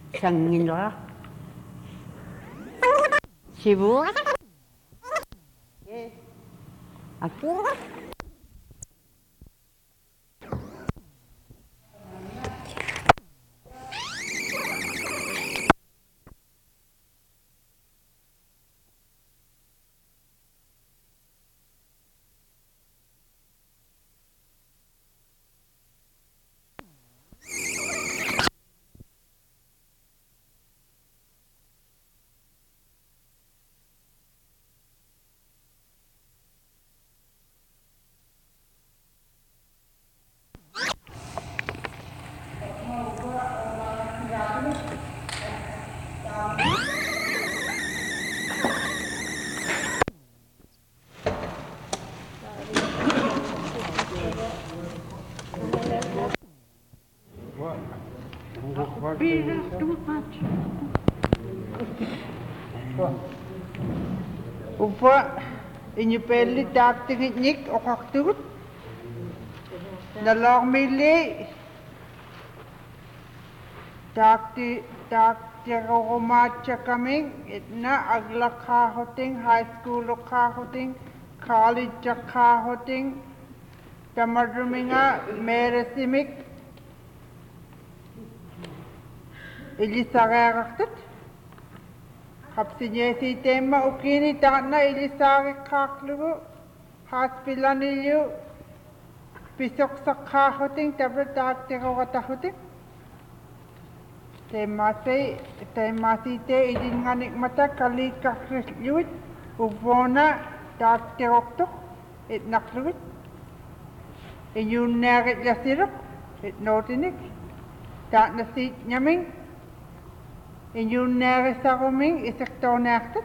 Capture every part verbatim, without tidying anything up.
Sanginoa. Sibu. Aku. Upa inyupeli taktingit nik okakturut nalormili takti takti romacha kaming itna agla kahoting high school kahoting college kahoting tamadruminga meresimik ilisagaraktut Kapsinyesi tema ukini takna ilisari kaklugu haspilanilyu pisok sakkahuting tabra taktiro katahuting temasi temasi te idinganik mata kali kakrisluit ubona taktiroktok itnakluit inyunarit lasirok itnotinik takna sit nyaming Inyun nere saruming isektonaktet.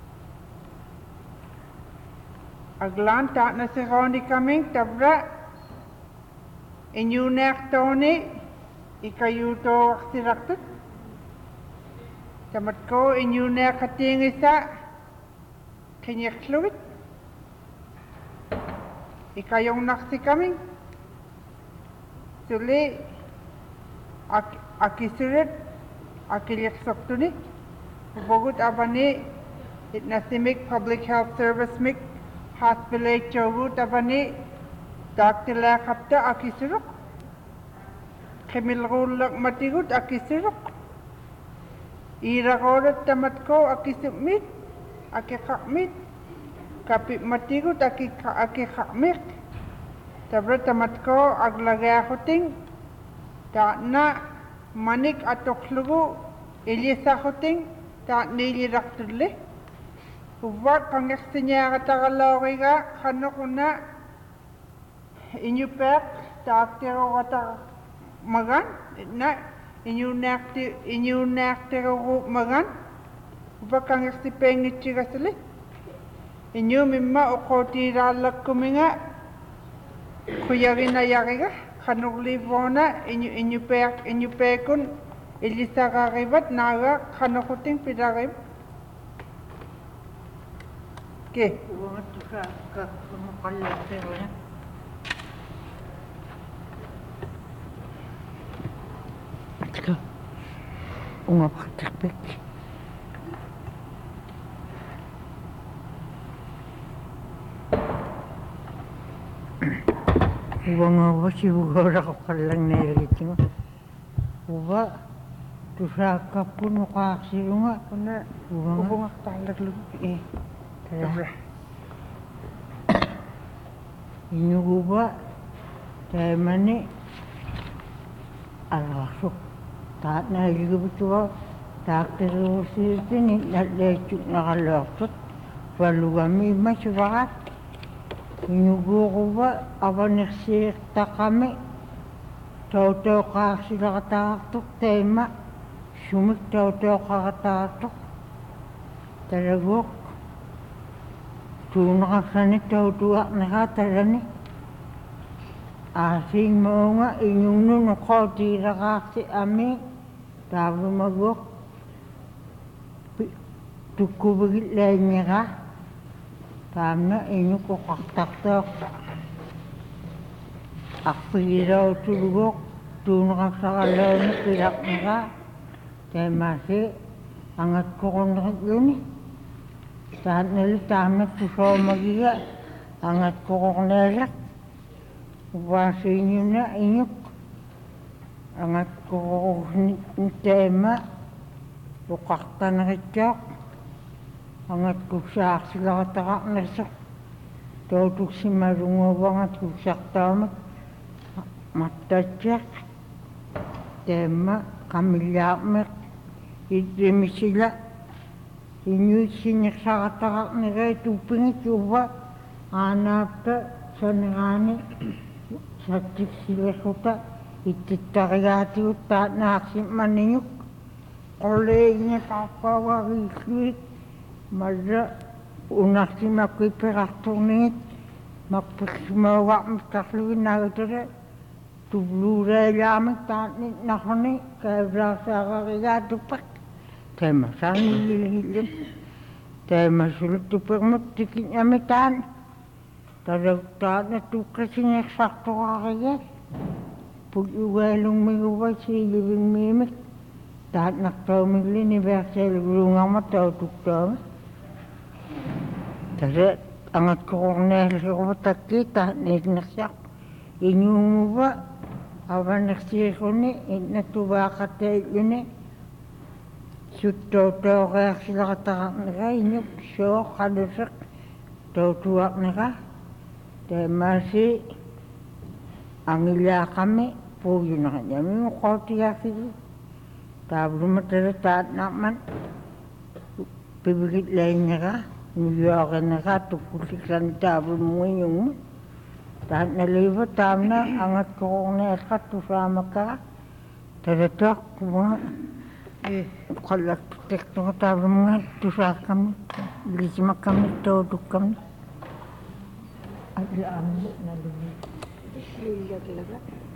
Aglan tak na sironi kaming tabra. Inyun nektoni ikayuto siraktet. Tamat ko inyun nekating isa kinyakluit. Ikayong naksi kaming. Suli ak akisurit Akiliak Soktuni, Bogut Abani, Itnasimik Public Health Service Mik, Hospital Chogut Abani, Doctor Lakapta Akisuruk, Kemilrulak Matigut Akisuruk, Iragorat Tamatko Akisumit, Akikakmit, Kapit Matigut Akikakmik, Tabra Tamatko Aglagahuting, Takna, Manik atoklugu ilisa huting ta nili raktule uvat pangaksinya katagaloriga kanokuna inyupek ta tero kata magan na inyunakti inyunaktero magan uvat pangaksi pengichi gasle inyu mimma okoti ralak kuminga kuyagina yagiga Kanukli bona inyu inyu pek inyu pekun ilisa karibat naga kanukuting pidarib. Ke. Uang tu ka ka kamukalat terusnya. Ka. Unga patik. Uang apa sih bukan orang kalang neriting. Uang tu saka pun muka sirunga kena uang Ubunga talat lu eh. Tabra. Ini uang temani alasuk. Tak nak juga betul. Tak terus ini nak lecuk nak alasuk. Walau kami masih barat. Inyuguruba abanersir takame tau-tau kasila katatuk tema sumik tau-tau katatuk talagok tunakasani tau-tuak nakatarani asing mo nga inyong nun ko tira kasi ami tabi magok tukubagit lainnya ka Tamna inyo ko kaktaktak. Akpiliraw tulugok. Tunakak sa kalaw na pilak nga. Te masih angat kokonrak yun. Tahan nali tamat kusoma giga angat kokonrak. Wasi inyo na inyok. Angat kokonrak tema. Lukakta na kityak. Angat kusak sila katakak nasak. Tautuk si marungaw angat kusak tamat. Matacak. Tema kamilyak mek. Itimi sila. Inyo sinik sa katakak na kaya tupingit yuwa. Anapta sa nangani. Sa tik sila kuta. Ititakayati uta naksim maninyok. Oleh niya kapawagiklik. Mada unak si makoy peraktunit. Magpagsimawak magkakluwin na ito rin. Tubluray lamang tanit na kani. Kaya rasa kakayatupak. Tema sana nililin. Tema sulit tupak magtikit niya mitan. Taragtaan na tukras niya sakto kakayat. Pag-iwalong may uway sa ilibing mimik. Tahat naktaw migli ni Bersel gulungang mataw tuktaw. Tara, angat ko kong nahil ko matakit, tahat nagnasak. Inyong mo ba? Awan naksir ko ni, natuwa ka tayo yun eh. Sutaw-taw kaya sila katakak na ka, inyong siyo, kadasak. Taw-tuwak na ka. Dahil masih, ang ila kami, puyo na kanya. May mukhaw-tiyak sila. Tablo matara taat naman. Pibigit lain na ka. Nuyakan na ka. Tukusik sa tablo mo inyong mo. Taat na liwa, tam na. Angat ko kong nasa tusama ka. Taratak ko mga. Eh, kalak tekto ka tablo mga. Tusa kami. Bilisima kami. Todok kami. Adla amin na luwi. Liya talaga.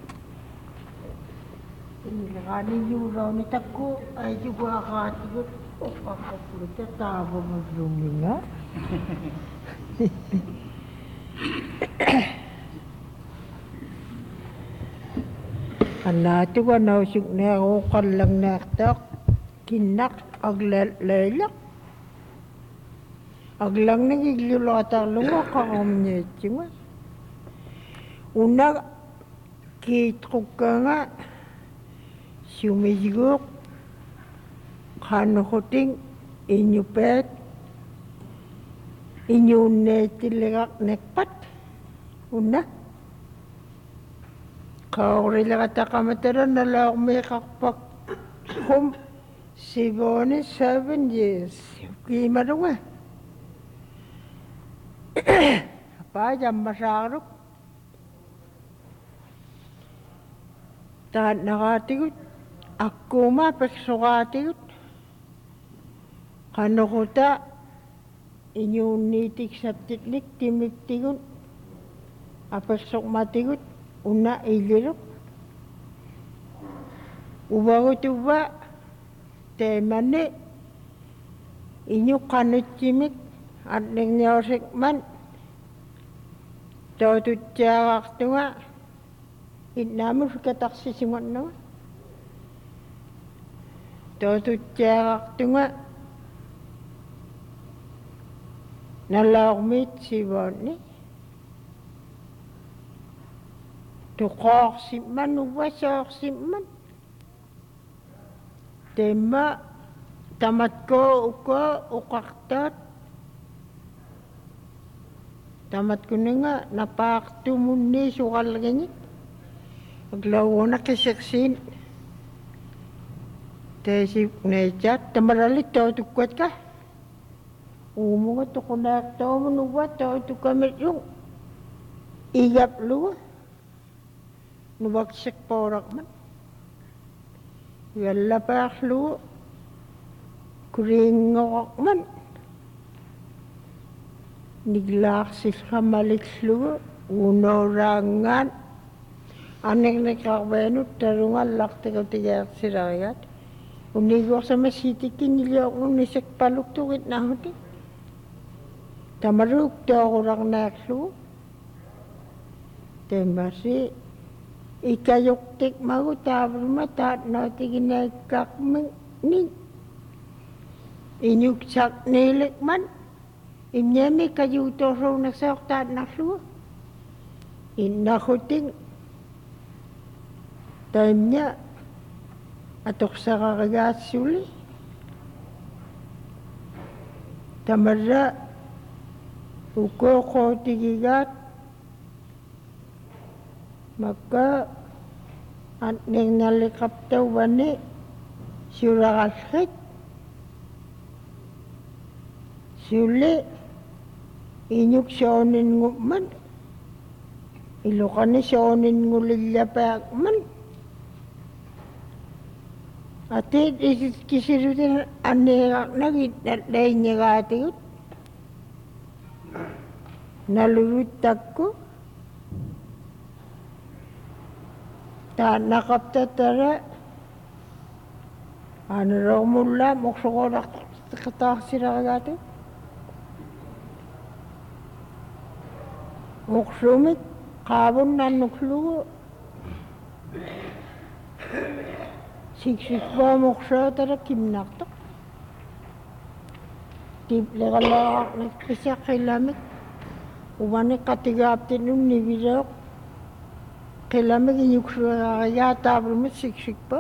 Inilakanin yung raw ni Tako ay juga katigot o pagkapulit at tabo magluminga. Anati ko nausik na ako kalang naktak kinak aglalak. Aglang nagiglulata lunga kakamnyet nga. Una kitruk ka nga. Sumigok, kanukuting inyupet, inyunetiligak nekpat, una. Kaurilakat akamataran nalak may kakpak kum sibone seven years. Kima runga. Apa jam masaruk. Tahan nakatigot. Ako ma pagsukatit. Kano ko ta inyong nitik sa tiknik timiktigot. Apagsok matigot. Una ilirok. Ubagot uba. Temane. Inyo kanot timik. At nangyosik man. Totut tiyakak tunga. Inamu sukatak sisimot naman. Totut tiyakak tunga. Nalakmit si Bonnie. Tukok si man, uwasok si man. Tema, tamat ko, uko, ukaktot. Tamat ko na nga, napakto mo ni sukal ganyan. Aglawo na kisaksin. Tesi nechat, tamaralit tau tukwat ka. Umunga to kunak tau manubat tau tukamit yung igap luwa. Nubaksak porak man. Yalla pak luwa. Kuringok man. Niglaksis kamalik luwa. Unorangan. Anek nakakweno tarungan lakte ko tiyak sirayat. Unigo sa masitikin nila ako nisik paluktukit na hati. Tamaruk to ako rak naklu. Temasi ikayuktik magu tabro mata no tigin kakmeng ni inyuk sak nilik man imnyemi kayuto ro nagsakta naklu innakuting taimnya atok sa kakagat suli tamarra uko ko tigigat maka at neng nalikap taw wani surakalkit suli inyuk sionin nguman ilokani sionin ngulilyapak man ati isit kisirutin anegak nagit natlay niya katigot nalurutag ko ta nakapta tara ano raw mula mokso ko nakatak sila kagati moksumit kabon na nuklugo siksik ba mokso tara kimnaktak tiple kalak nagpisa kilamit umani katigapti nung nibirok kilamit inyukso kaya tabrumit siksik ba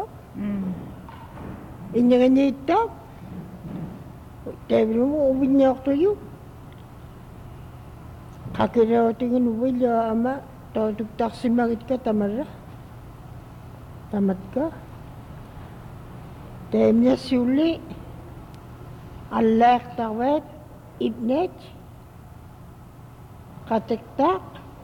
inyanganyitap tabrumit ubinyak tuyo kakiraw tingin ubila ama tawag simagit ka tamarra tamat ka temnya suli Allah tawet ibnet katiktak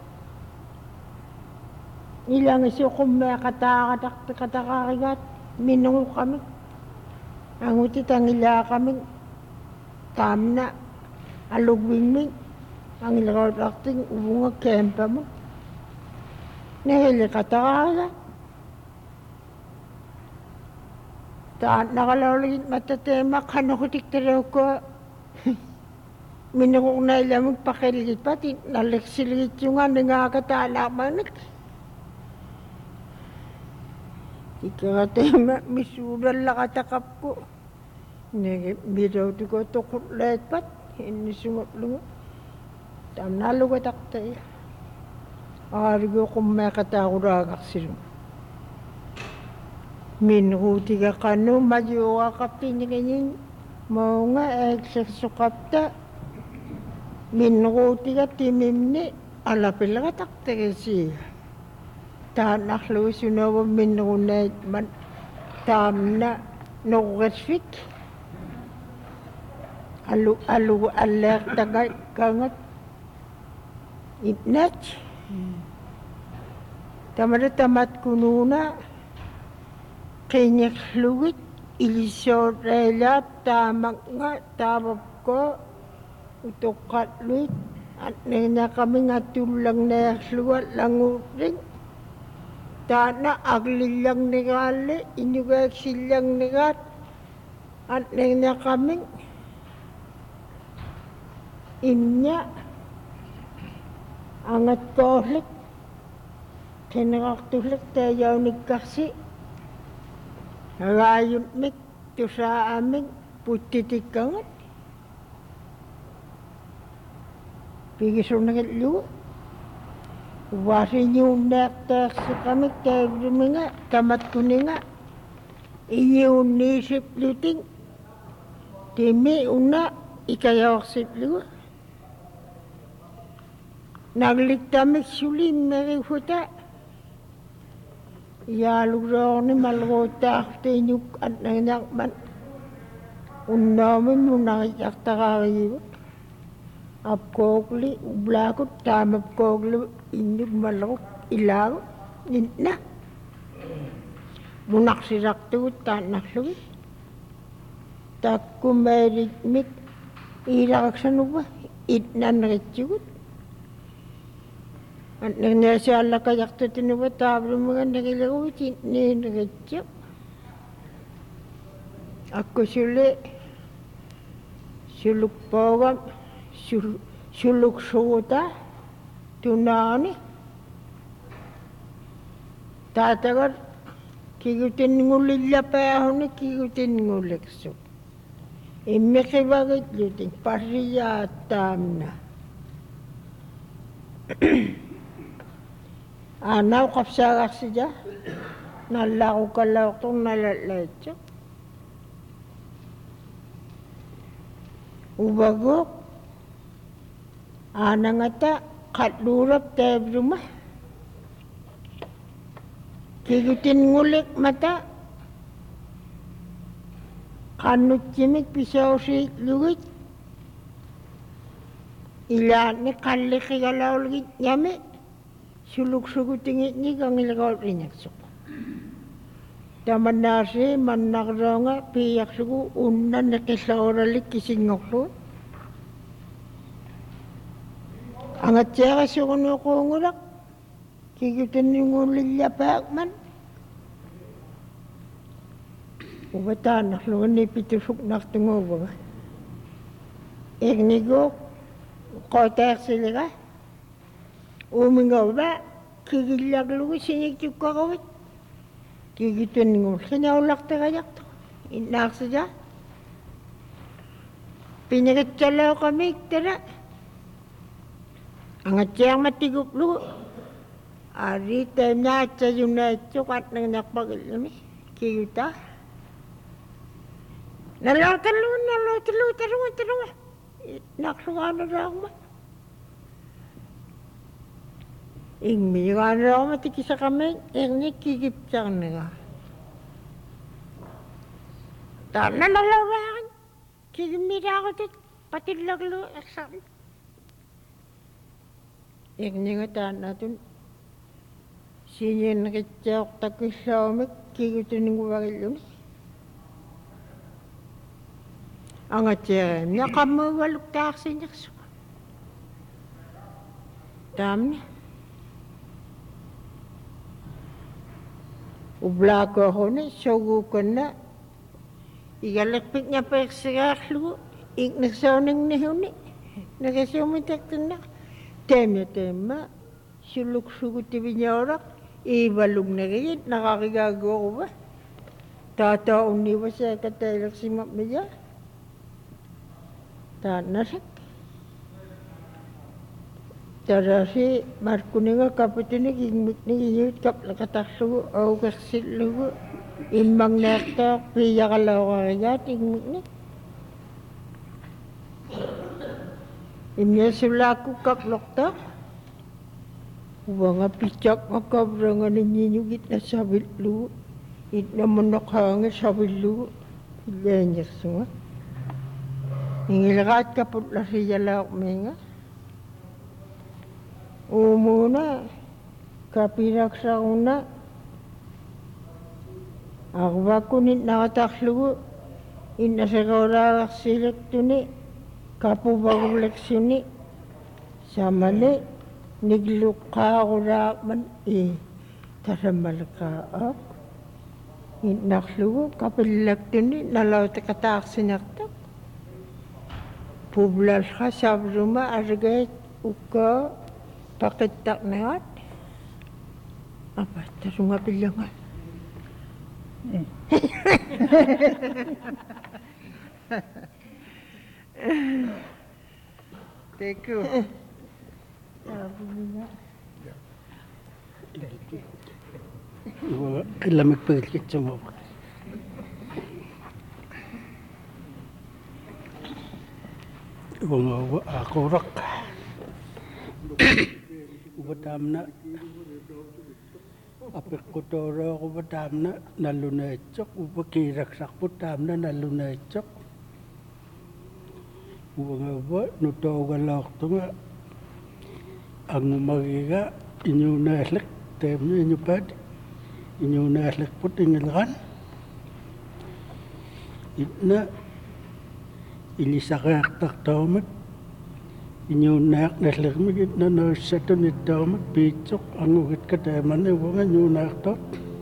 ilang iso kumaya katakatak katakakigat minungo kami ang utit ang ila kami tamna alugwingming ang ilakatakting ubunga kempa mo nahili katakakigat taan nakalawagit matatema kanukutik taraw ko minukok na ilamang pakiligit pati naliksiligit yung nga nangakatala manik ikakatema misudan lakatakap ko biraw ti ko tukutlet pat inisungot lungo tam nalugatak tayo arigo kung may katakuragak sila minuti ka kano majuwa kapti ni ganyan mau nga eksesukapta minuti ka timimni alapil ka takte kasi tanak lo sunawa minunay man tamna nukasfik alu alu alek tagay kangat ipnat tamada tamat kununa Kanyang luwit, ilisyo relat, tamak nga, tabap ko, utokat luwit, at na kami nga tulang na luwat lang uring. Tana aglilang nigali, inyugag silang nigat, at na kami inya, angat kohlik, kinakaktulik tayo nagkasi, Rayun mik tu sa amin putitik kangat. Pigisong na kitlo. Wasin yung nektak sa kami kaya nga tamat ko nga. Inyong nisip luting. Timi una ikayawak siplo. Nagliktamik sulim merifuta. Yalugro ni malgota tinyuk at nanyak man unamin mo nakikak takakiyo apkokli ublakot tamap kokli inyuk malok ilaw na munak sirak tuwit tanak luwit takku merikmik irakak sanuba itnan ritsukut at nangyasya ala kayak to tinuwa tablo mga nakilaw ni nagitsyo. Ako suli suluk pawam suluk suta tunani tatagar kikutin ngulilla päähoni kikutin nguleksu. Immekivagit lutin pariyaattamna. Anau kapsagaksija nallaku kalauktung nalatlaitsu. Ubagok anangata katlurap tabrumah. Kikutin ngulik mata kanut jimik pisau si lugit ilan ni kallik igalau lugit nyame suluk suku tingit ni kang ilagaw rinyak suku taman nasi manakronga piyak suku unan na kisauralik kisingok lu angat siya suku nukungurak kikutin ngulik yapak man ubatan nak lungan ni pitusuk nak tunggu ba. Eknigo kota sila umingaw ba kigilag lugu sinig juga kawit kigitun ngul kinaulak tagayak to inak saja pinagitsalaw kami tira angat siyang matiguk lugu ari temnya at sa yunay tsukat nang nakpagilami kiguta nalaw talo, nalaw talo, tarungan, tarungan. Naksungan na ako man. Ingmi nga na ako matikisa kami, ingni kigip siyang nga. Tana nalaw rakan, kigimira ako tit, pati laglo, eksan. Ingni nga tana tun, sinyan nakitsyak takisawamik, kigutin ng wagil yun. Angat siya, nakamawalok taksi niya sa dami. Ubla ko ako na, sugo ko na. Igalakpit niya pa eksaklo, iknasaw ng nihuni. Nagasumitak na. Tema, tema, suluk-sugo tibi niya orak, ibalog na ganyan, nakakigagawa ko ba? Tataon niwa sa kataylak si Mamaya. Tanasik. Tarasi markuninga kapitinig ingmik ni yut kap lakataksu au kaksit lugu imbang nektak piya kalau kagayat ingmik ni. Imya sulaku kap loktak. Uwanga picak makabrangan ninyugit na sabit lugu. It na manakhangi sabit lugu. Ilanyak sunga. Ingilgat kaput la siya laok menga. Umuna, kapirak sa una. Akba kunit nakataklugo. Inasagawra silak tuni. Kapubagong leksyon sama ni. Nigluka kura man eh. Taramal ka ak. Inaklugo kapilak tuni. Nalaw takatak sinaktak. Publas ka sa rumah argay uka pakitak na at apa tarunga bilangan Thank you. Kailan magpagkit sa mga Uang aku rak, ubatam na, apik kutoro ubatam na nalunecok, ubakirak sak putam na nalunecok, uang aba nutogalak tunga, ang magiga inyo naslek temnya inyo pad, inyo naslek putingilkan, itna ilisakak tak taumat inyo nak naslek migit na no seto ni taumat picok ang ugit kataman ni wong inyo nak tot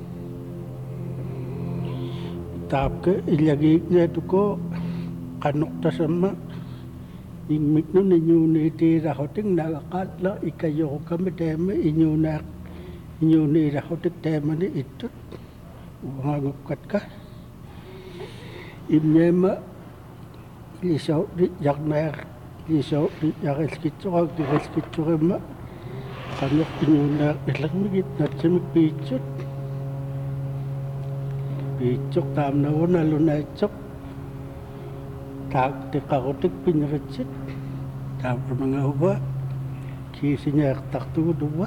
tap ke ilagi nya tuko kanok ta sama ingmik no inyo ni tira hoting nakakatla ikayo kami teme inyo nak inyo ni ra hotik teme ni itu uangagupkat ka. Imyema lisaw di yaknaer lisaw di yakeskitsukak di keskitsurimma kanok inyunar ilagmigit natsimik piitsut. Piitsuk taamnawan alunaitsuk taak tikakutik pinritsit taamro mga uba kisinya taktuduwa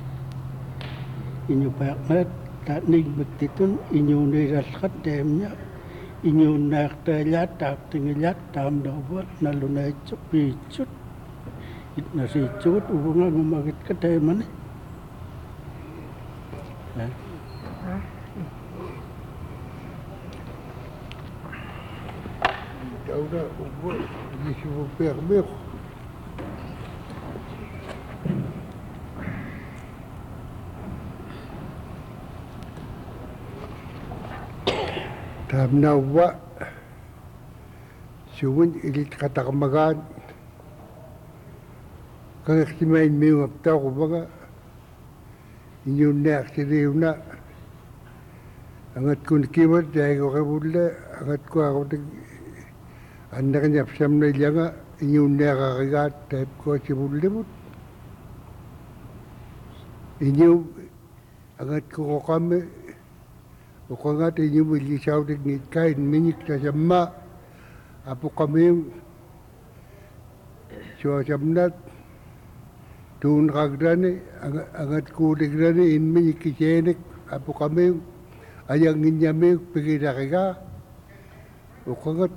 inyo payaknat tanig magtitun inyo niralkat demnya inyo naktalyat taak tingilyat taamnawan alunaitsuk piitsut itnasitsut ubunga ngumagit ka deman eh Ahora, bueno, y si vos permets, tamnawa, suwun ilit katakamagan, kakasimain mo ngapta ko baga, inyong naksiriw na, angat kun kiwat, dahil ko kabula, angat ko ako nag Anda kan jap sam na janga inyong nakakagat type ko si Bulimut. Inyong angat ko ko kami o ko nga inyong milisaw ng ngitkain minik na sama apo kami so samnat tuun kagdani angat ko digrani in minik kisenik apo kami ayang nginyamik pigirakaga o ko nga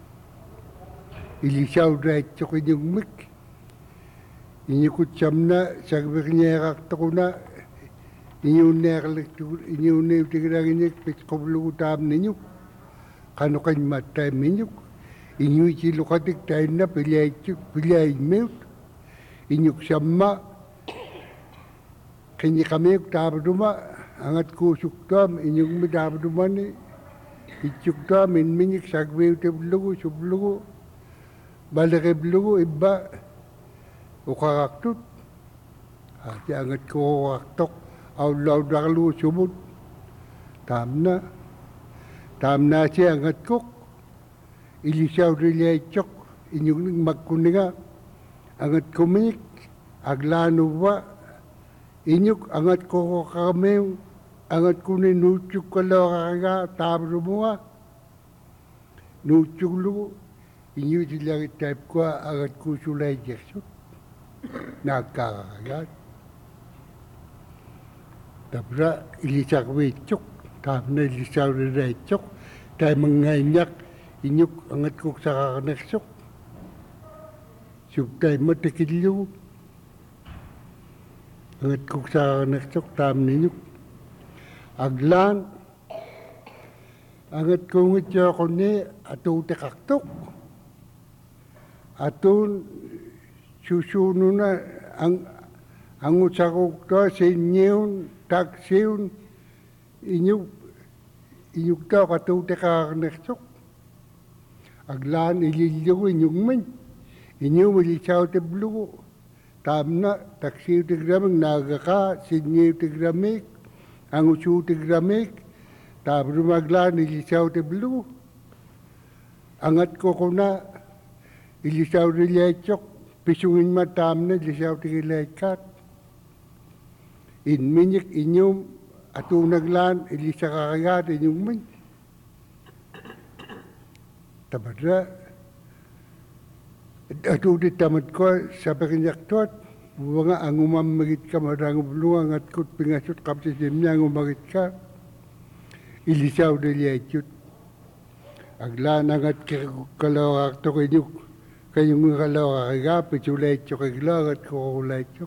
ilisaw na ito kanyang mik. Inyong kutsam na, sagbik niya kakta ko na, inyong nakalektur, inyong nautigrangin niya, piskoblukutam ninyo. Kano kany matay ninyo. Inyong isilukatik tayo na, pilay pilay meut. Inyong sama, kanya kami tabaduma, angat kusuktam, inyong midabaduma ni, ityuktam, inminyik sagbik tablugo, sublugo, Balakib lugo iba ukaraktut ati angat ko kaktok awlaw dakalu sumut tamna tamna siya angat kok ilisaw rilay chok inyong magkuninga angat kumik aglano ba inyok angat ko kakamew angat kunin nutsuk kalaw kakaga tabro mga nutsuk lugo Inyo sila type ko agat ko sulay Jackson. Nagkakagat. Tapos ilisak wechok. Tapos na ilisak wechok. Tayo mangaynak. Inyo angat ko sa kakanaksok. Subtay matikilyo. Angat ko sa kakanaksok. Tapos ninyo. Aglan. Angat ko ngitya ko ni ato tekaktok. Atun susuno na ang ang usakok to sa inyo taksiyon inyo inyo to katute kakanaksok aglaan ililyo inyong man inyo walisaw te blugo tamna taksiyo te gramik nagaka sinyo te gramik ang usu te gramik tapos maglaan ilisaw te blugo angat ko ko na ilisaw rilechok, pisungin matam na ilisaw tigilekat. Inminyik inyong atunaglan, ilisa kakagat inyong min. Tabadra, atudit tamat ko sa pakinyak-tot, mga ang umamagit ka marang bulungan at kut pingasot kapsisim niya ang umagit ka, ilisaw rilechot. Aglan angat kalawak to kanyuk, kayong mga kalawa kagapit, ulaycho kaglagat ko ulaycho.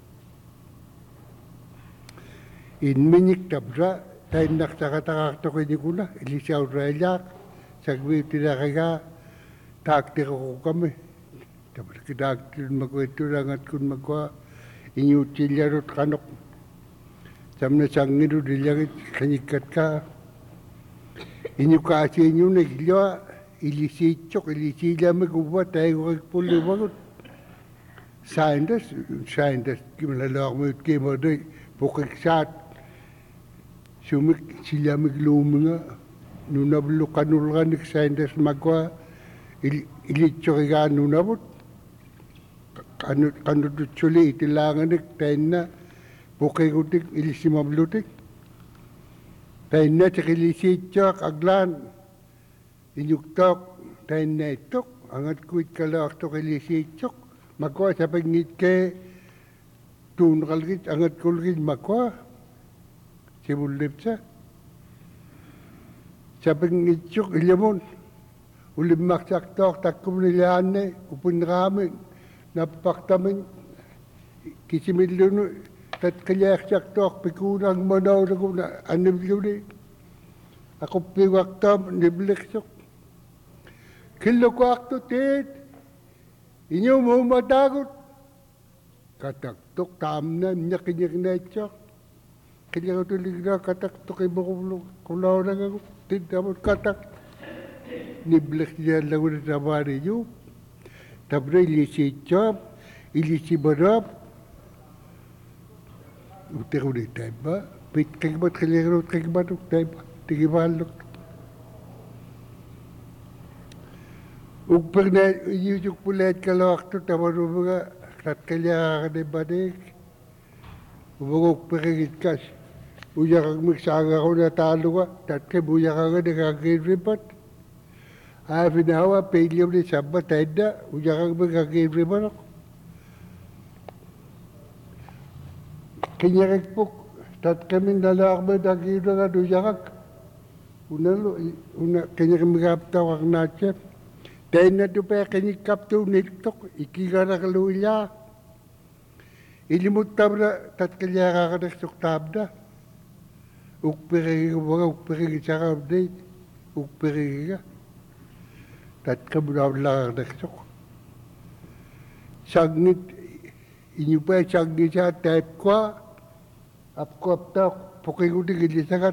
Inminyik tabra, tayo naksakatakak to kanyo ko na, ilisaw raylak, sagwit na kaga, takti ko kami. Tabra kidakti magwento langat kun magwa, inyo tilyarot kanok. Samna sangiru dilangit kanyikat ka. Inyo kasi inyo nagilwa, ilisitsok, ilisila magkuba tayo kagpuliwagot. Saindas, saindas, kimalalak mo yung kimo doy, pukiksat. sumik silamik luminga nunablu kanulganik saindes magwa ilitsoriga nunabut kanut kanut chuli itilanganik tainna pokigutik ilisimablutik tainna tikilisitjak aglan inyuktok tainna itok angat kuit kalaktok ilisitjak magwa sapag ngitke tunkalgit angat kulgit magwa sibulipsa sapag ngitjak ilimon ulimaksak-tok takkum niliane upinramin napaktamin kisimilunu tat kalyak-tok pikunang manaw na kuna aniblyuni ako piwaktam nibliksok kilo ko akto tit inyo mo madagot kataktok tamna nyakinyak na itsak kanya ko tulig na kataktok iba kulaw na ako tintamot katak niblek niya lang na tamari nyo tabra ilisi chop ilisi barap utek ulit tayo ba pit kagbat kalirot kagbat tayo ba tigibalok ugpag na yusuk pulet kalawak to tamaro mga kat kalya ka na badik umagok pagigit kas uyak ang magsaga ko na talo ka tat kay buyak ka nga nakakiripat Hafi na hawa peilyam ni sabba taida ujakang magkakivri manok. Kinyakik puk tat kami nalak mo dakiro nga ujakak. Una lo una kinyak magkaptawak na chef. Tayo na to pa kinyak kapto niltok ikigara kaluya. Ilimut tabra tat kanya kakanaksok tabda. Ukpirigi mga ukpirigi sa update. Ukpirigi ka. Tat kamunaw lang ang naksok. Sangit, inyo pa sangit siya type ko, ap ko ap tak, pukay ko di gilisagat.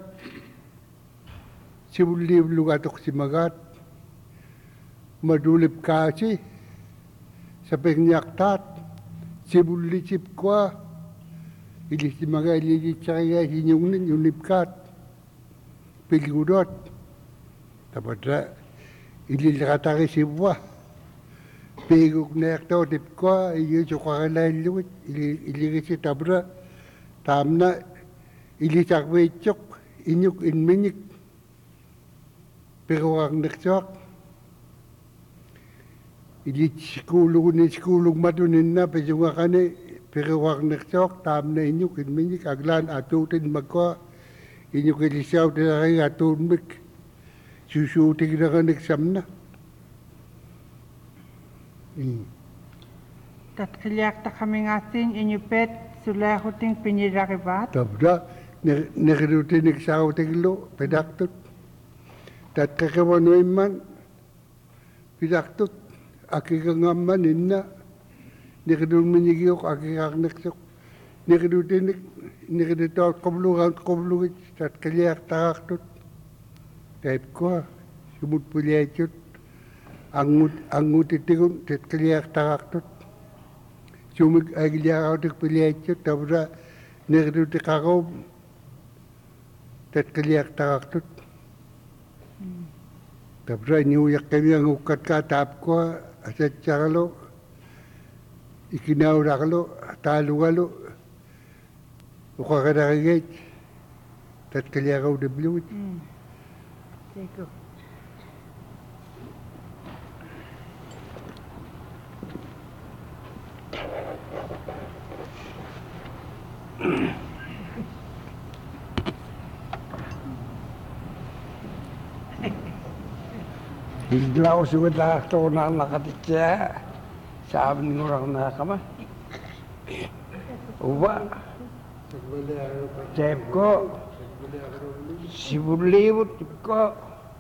Simulim lugatok si magat, madulip kasi, sa pengyaktat, simulisip ko, ilis si magat, ilis siya kaya hinyong yunipkat, pilgudot. Tapos na, ililakataki si buwa. Pigok na yakto, tip ko, iyo so kakalain luwit, iligit si tabra, tam na, ilisak wechok, inyuk inminyik. Pero ang naksok, ilit sikulog ni sikulog matunin na, pero nga kani, pero ang naksok, tam na inyuk inminyik, aglan atutin magko, inyuk ilisaw, tinakay atunmik. Susuting na ka nagsam na. Tat kiliak ta kami ngasin inyupet sulay huting pinirakibat. Tabda, nakirutin nagsaw tiglo, pedaktot. Tat kakawanoy man, pedaktot, akikangaman inna. Nakidun manigiyok, akikak nagsok. Nakirutin, nakirutin, kumlugan, kumlugit, tat kiliak takaktot. Type ko, sumut pulyachot, angut angut itikun, tet kaliak takaktot. Sumik agiliak autik pulyachot, tabra nerdutik akaw, tet kaliak takaktot. Tabra niuyak kami ang ukat ka tap ko, asat sakalo, ikinaw rakalo, talugalo, ukakadakagay, tet kaliak aw debluit. Teko. Higlaw sugat na ito na nakatitya. Sabi ng orang na kama. Uba. Tep ko. Sibuliwot ko.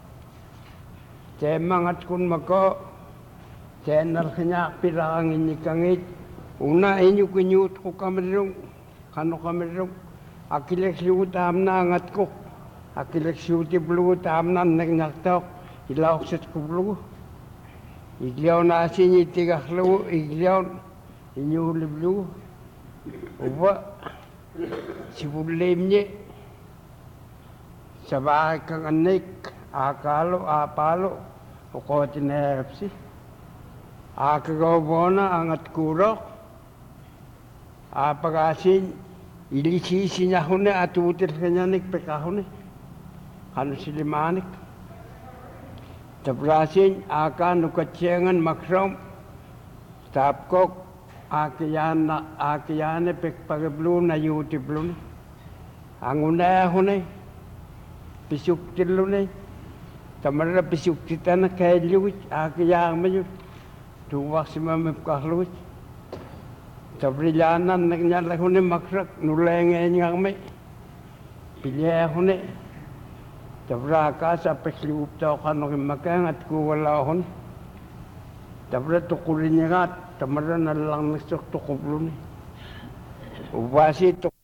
Tep mangat kun mako. Tenar kanya pirang inikangit. Una inyo kinyut ko kamerong. Kano kamerong. Akilek siwut amna angat ko. Akilek siwut ibluwut amna nagnaktok. Ilaw sa kublo. Iglaw na asin itigaklo. Iglaw. Inyuliblo. Uba. Sibulim niya. sa bahay kang anik, akalo, apalo, o kote na F C. Akagaw bona angat kurok, apagasin, ilisisi niya hune at utir kanyanik pekahune, ano silimanik. Tabrasin, aka nukatsengan makrom, tapkok, akiyana, akiyane pekpagablu na yutiblu. Ang una hune, pisuktilu na, tamara pisuktita na kay luwit, akiyang mayo, tuwak si mamipkah luwit. Tabrilanan nagnyala hune makrak, nulenge niyang may, pilya hune, tabra ka sa pesliup tao kanokin makang at kuwala hune. Tabra tukulin niya nga, tamara na lang nasok tukublo ni. Ubasi tuk